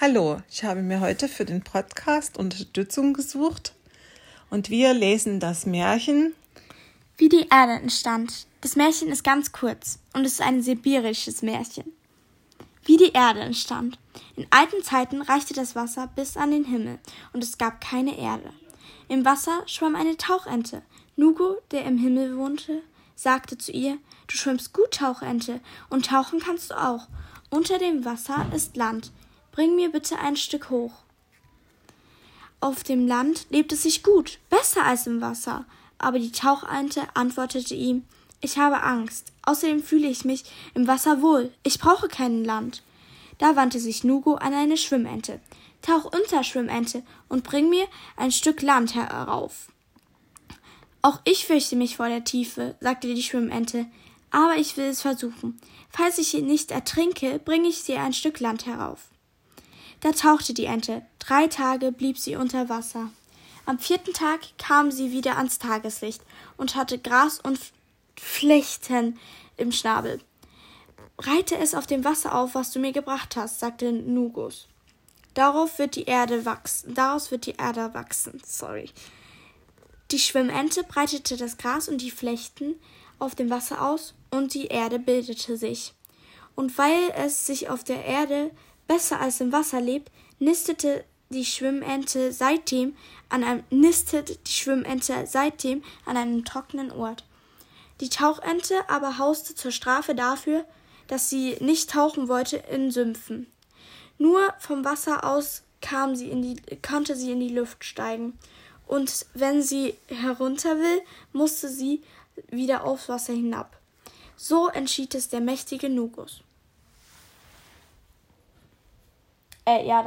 Hallo, ich habe mir heute für den Podcast Unterstützung gesucht und wir lesen das Märchen Wie die Erde entstand. Das Märchen ist ganz kurz und es ist ein sibirisches Märchen. Wie die Erde entstand. In alten Zeiten reichte das Wasser bis an den Himmel und es gab keine Erde. Im Wasser schwamm eine Tauchente. Nugo, der im Himmel wohnte, sagte zu ihr: Du schwimmst gut, Tauchente, und tauchen kannst du auch. Unter dem Wasser ist Land. Bring mir bitte ein Stück hoch. Auf dem Land lebt es sich gut, besser als im Wasser. Aber die Tauchente antwortete ihm: Ich habe Angst. Außerdem fühle ich mich im Wasser wohl. Ich brauche kein Land. Da wandte sich Nugo an eine Schwimmente. Tauch unter, Schwimmente, und bring mir ein Stück Land herauf. Auch ich fürchte mich vor der Tiefe, sagte die Schwimmente, aber ich will es versuchen. Falls ich hier nicht ertrinke, bringe ich dir ein Stück Land herauf. Da tauchte die Ente. 3 Tage blieb sie unter Wasser. Am 4. Tag kam sie wieder ans Tageslicht und hatte Gras und Flechten im Schnabel. Reite es auf dem Wasser auf, was du mir gebracht hast, sagte Nugos. Daraus wird die Erde wachsen. Die Schwimmente breitete das Gras und die Flechten auf dem Wasser aus und die Erde bildete sich. Und weil es sich auf der Erde besser als im Wasser lebt, nistet die Schwimmente seitdem an einem trockenen Ort. Die Tauchente aber hauste zur Strafe dafür, dass sie nicht tauchen wollte, in Sümpfen. Nur vom Wasser aus konnte sie in die Luft steigen, und wenn sie herunter will, musste sie wieder aufs Wasser hinab. So entschied es der mächtige Nugos.